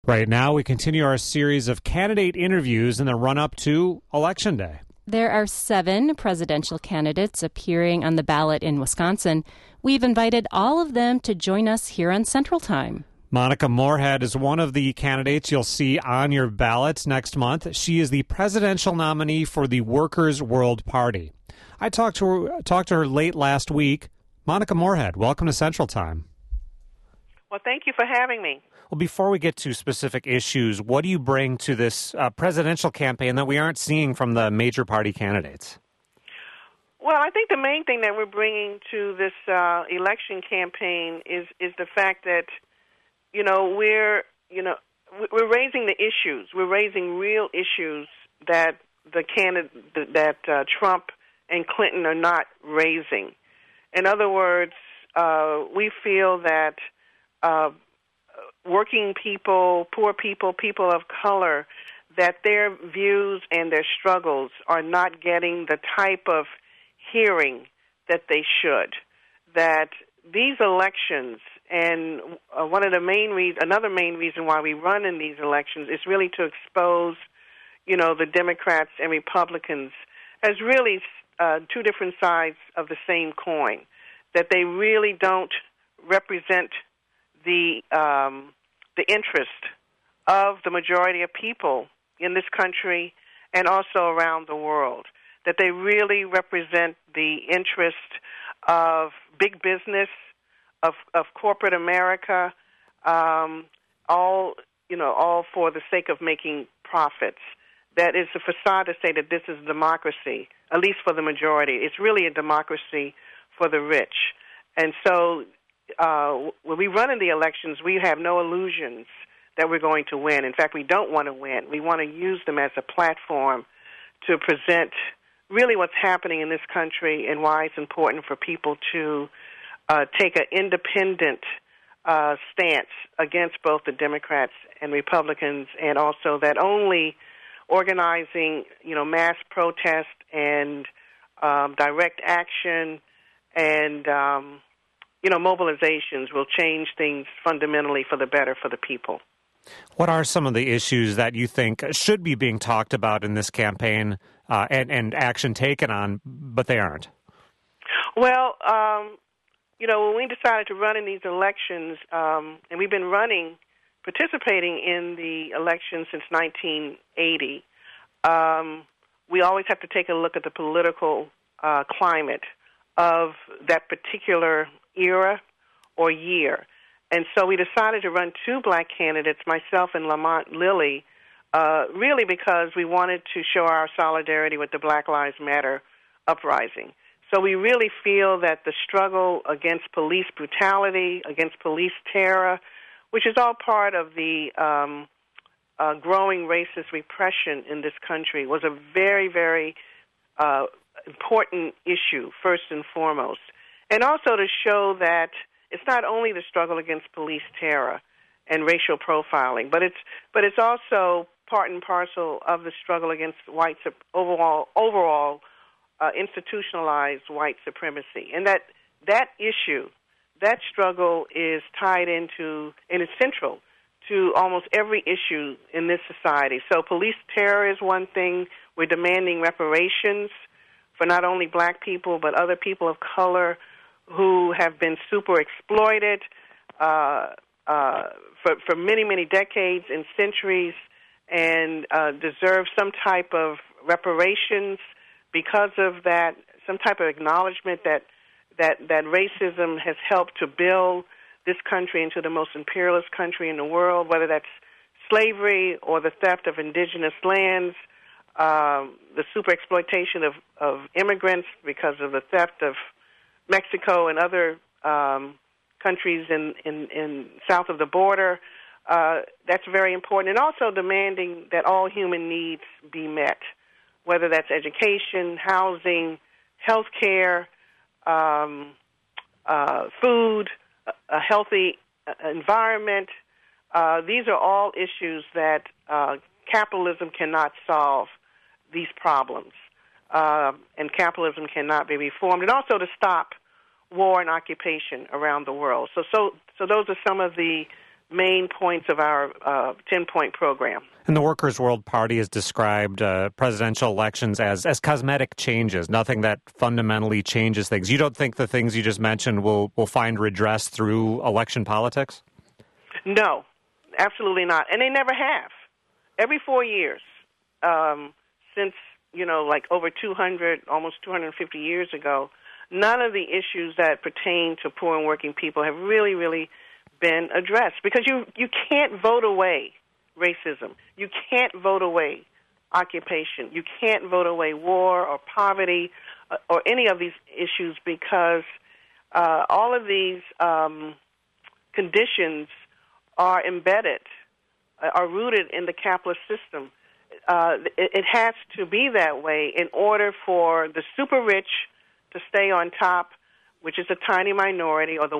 Right now, we continue our series of candidate interviews in the run-up to Election Day. There are 7 presidential candidates appearing on the ballot in Wisconsin. We've invited all of them to join us here on Central Time. Monica Moorhead is one of the candidates you'll see on your ballots next month. She is the presidential nominee for the Workers' World Party. I talked to her late last week. Monica Moorhead, welcome to Central Time. Well, thank you for having me. Well, before we get to specific issues, what do you bring to this presidential campaign that we aren't seeing from the major party candidates? Well, I think the main thing that we're bringing to this election campaign is the fact that, we're raising the issues. We're raising real issues that Trump and Clinton are not raising. In other words, we feel that working people, poor people, people of color, that their views and their struggles are not getting the type of hearing that they should. That these elections, and another main reason why we run in these elections is really to expose, the Democrats and Republicans as really two different sides of the same coin. That they really don't represent the interest of the majority of people in this country and also around the world, that they really represent the interest of big business, of corporate America, all for the sake of making profits. That is a facade to say that this is democracy, at least for the majority. It's really a democracy for the rich. And so when we run in the elections, we have no illusions that we're going to win. In fact, we don't want to win. We want to use them as a platform to present really what's happening in this country and why it's important for people to take an independent stance against both the Democrats and Republicans, and also that only organizing, mass protest and direct action and mobilizations will change things fundamentally for the better for the people. What are some of the issues that you think should be being talked about in this campaign and action taken on, but they aren't? Well, when we decided to run in these elections, and we've been participating in the elections since 1980, we always have to take a look at the political climate of that particular era or year. And so we decided to run 2 black candidates, myself and Lamont Lilly, really because we wanted to show our solidarity with the Black Lives Matter uprising. So we really feel that the struggle against police brutality, against police terror, which is all part of the growing racist repression in this country, was a very, very important issue, first and foremost. And also to show that it's not only the struggle against police terror and racial profiling, but it's also part and parcel of the struggle against overall institutionalized white supremacy. And that issue, that struggle is tied into and is central to almost every issue in this society. So police terror is one thing. We're demanding reparations for not only black people but other people of color who have been super exploited for many, many decades and centuries, and deserve some type of reparations because of that, some type of acknowledgement that racism has helped to build this country into the most imperialist country in the world, whether that's slavery or the theft of indigenous lands, the super exploitation of immigrants because of the theft of Mexico and other countries in south of the border. That's very important. And also demanding that all human needs be met, whether that's education, housing, health care, food, a healthy environment. These are all issues that capitalism cannot solve these problems, and capitalism cannot be reformed, and also to stop war and occupation around the world. So those are some of the main points of our 10-point program. And the Workers' World Party has described presidential elections as cosmetic changes, nothing that fundamentally changes things. You don't think the things you just mentioned will find redress through election politics? No, absolutely not. And they never have. Every 4 years, since, like over 200, almost 250 years ago, none of the issues that pertain to poor and working people have really, really been addressed. Because you can't vote away racism. You can't vote away occupation. You can't vote away war or poverty or any of these issues, because all of these conditions are embedded, are rooted in the capitalist system. It has to be that way in order for the super rich to stay on top, which is a tiny minority, or the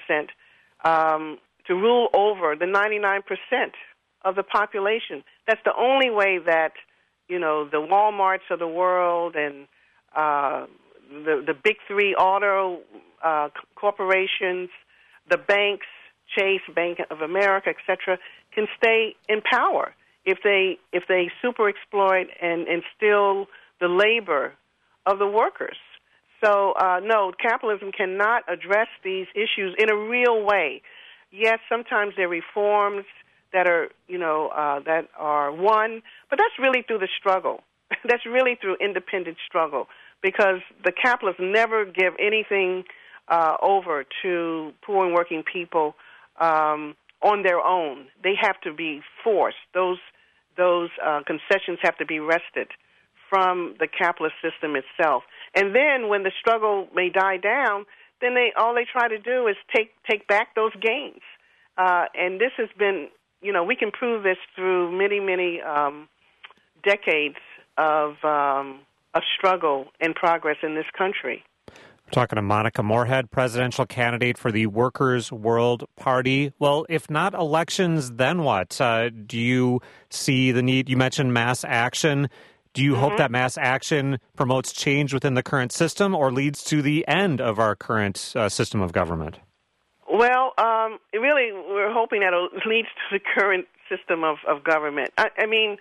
1%, to rule over the 99% of the population. That's the only way that, the Walmarts of the world and the big three auto corporations, the banks, Chase, Bank of America, etc., can stay in power if they super exploit and steal the labor of the workers. So, no, capitalism cannot address these issues in a real way. Yes, sometimes there are reforms that are, that are won, but that's really through the struggle. That's really through independent struggle, because the capitalists never give anything over to poor and working people on their own. They have to be forced. Those concessions have to be wrested from the capitalist system itself. And then when the struggle may die down, then all they try to do is take back those gains. And this has been, we can prove this through many, many decades of struggle and progress in this country. We're talking to Monica Moorhead, presidential candidate for the Workers' World Party. Well, if not elections, then what? Do you see the need? You mentioned mass action. Do you hope that mass action promotes change within the current system or leads to the end of our current system of government? Well, really, we're hoping that it leads to the current system of government. I mean,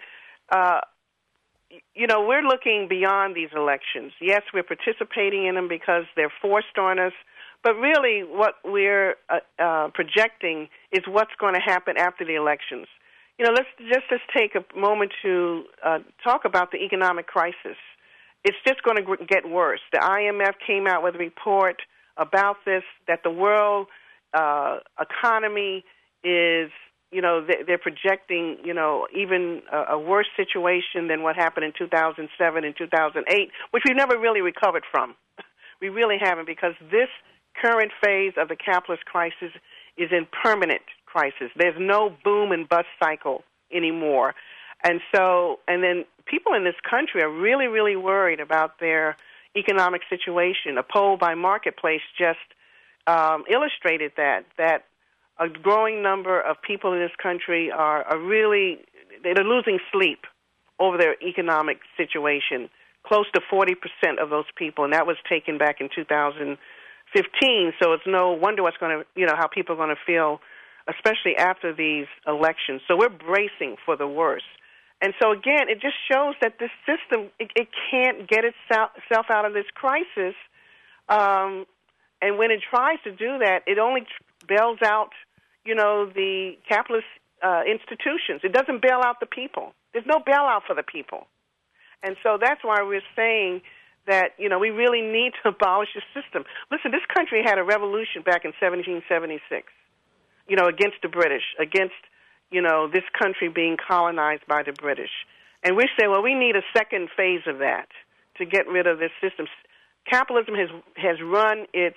we're looking beyond these elections. Yes, we're participating in them because they're forced on us, but really what we're projecting is what's going to happen after the elections. Let's take a moment to talk about the economic crisis. It's just going to get worse. The IMF came out with a report about this, that the world economy is, they're projecting, even a worse situation than what happened in 2007 and 2008, which we've never really recovered from. We really haven't, because this current phase of the capitalist crisis is in permanent crisis. There's no boom and bust cycle anymore. And then people in this country are really, really worried about their economic situation. A poll by Marketplace just illustrated that a growing number of people in this country are they're losing sleep over their economic situation. Close to 40% of those people, and that was taken back in 2015. So it's no wonder how people are going to feel, especially after these elections. So we're bracing for the worst. And so again, it just shows that this system it can't get itself out of this crisis. And when it tries to do that, it only bails out, the capitalist institutions. It doesn't bail out the people. There's no bailout for the people. And so that's why we're saying that, we really need to abolish the system. Listen, this country had a revolution back in 1776, against the British, against, this country being colonized by the British. And we say, well, we need a second phase of that to get rid of this system. Capitalism has run its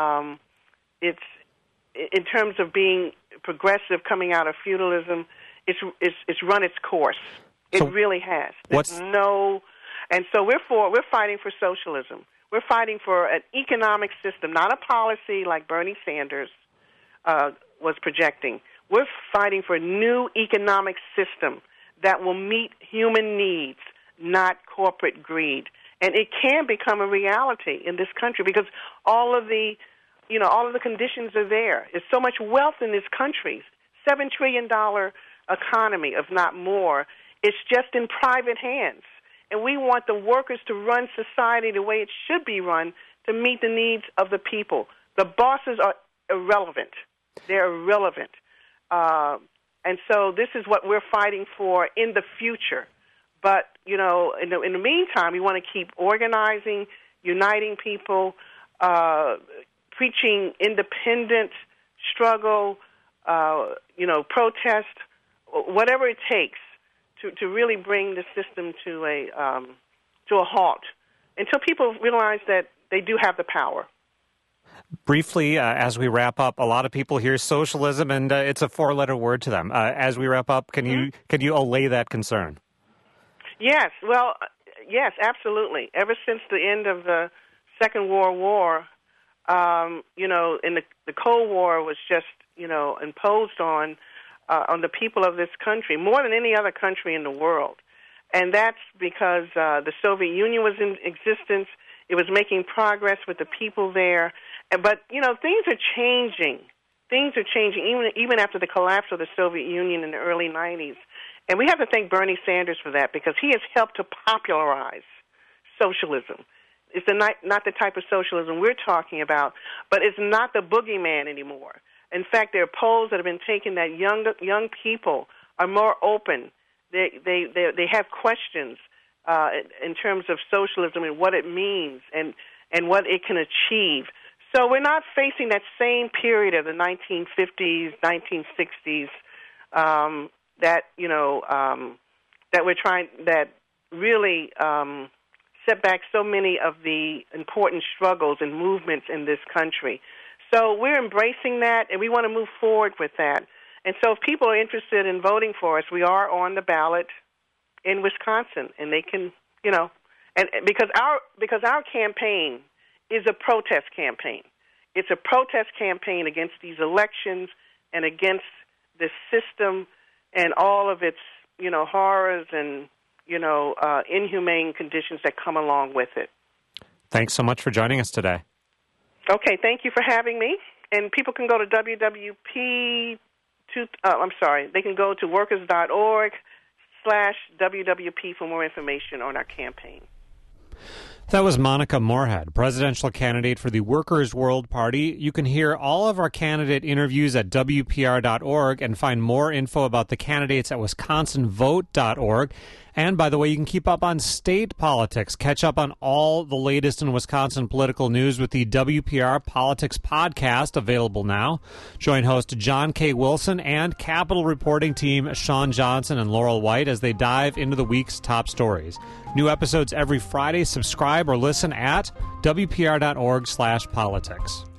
in terms of being progressive, coming out of feudalism. It's run its course. It really has. And so we're fighting for socialism. We're fighting for an economic system, not a policy like Bernie Sanders was projecting. We're fighting for a new economic system that will meet human needs, not corporate greed. And it can become a reality in this country because all of the conditions are there. There's so much wealth in this country, $7 trillion economy, if not more. It's just in private hands. And we want the workers to run society the way it should be run to meet the needs of the people. The bosses are irrelevant. They're irrelevant. And so this is what we're fighting for in the future. But, in the meantime, we want to keep organizing, uniting people, preaching independent struggle, protest, whatever it takes to really bring the system to a halt until people realize that they do have the power. Briefly, as we wrap up, a lot of people hear socialism, and it's a four-letter word to them. As we wrap up, can you allay that concern? Yes. Well, yes, absolutely. Ever since the end of the Second World War, and the Cold War was just, imposed on the people of this country more than any other country in the world. And that's because the Soviet Union was in existence. It was making progress with the people there. But, things are changing. Things are changing even after the collapse of the Soviet Union in the early 90s. And we have to thank Bernie Sanders for that because he has helped to popularize socialism. It's not the type of socialism we're talking about, but it's not the boogeyman anymore. In fact, there are polls that have been taken that young people are more open. They have questions in terms of socialism and what it means and what it can achieve. So we're not facing that same period of the 1950s, 1960s that really set back so many of the important struggles and movements in this country. So we're embracing that, and we want to move forward with that. And so if people are interested in voting for us, we are on the ballot in Wisconsin, and they can, and because our campaign is a protest campaign. It's a protest campaign against these elections and against the system and all of its, horrors and, inhumane conditions that come along with it. Thanks so much for joining us today. Okay, thank you for having me. And people can go to they can go to workers.org/WWP for more information on our campaign. That was Monica Moorhead, presidential candidate for the Workers' World Party. You can hear all of our candidate interviews at WPR.org and find more info about the candidates at WisconsinVote.org. And, by the way, you can keep up on state politics. Catch up on all the latest in Wisconsin political news with the WPR Politics Podcast, available now. Join host John K. Wilson and Capitol reporting team Sean Johnson and Laurel White as they dive into the week's top stories. New episodes every Friday. Subscribe or listen at WPR.org/politics.